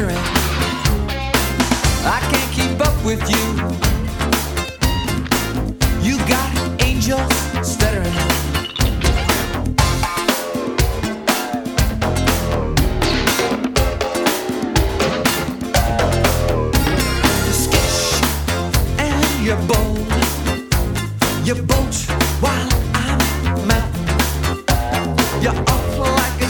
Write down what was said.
stuttering. I can't keep up with you. You got angels stuttering. You're bold, you bolt while I'm mountain. You're off like